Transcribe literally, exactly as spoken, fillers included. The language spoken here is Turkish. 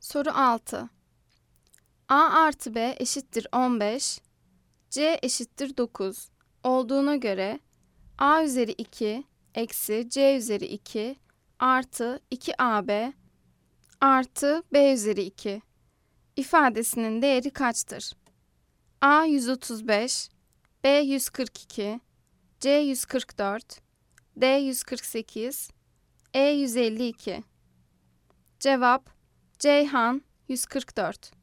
Soru altı. A artı B eşittir on beş, C eşittir dokuz olduğuna göre A üzeri iki eksi C üzeri iki artı iki A B artı B üzeri iki ifadesinin değeri kaçtır? A yüz otuz beş, B yüz kırk iki, C yüz kırk dört, D yüz kırk sekiz, E yüz elli iki. Cevap Ceyhan yüz kırk dört.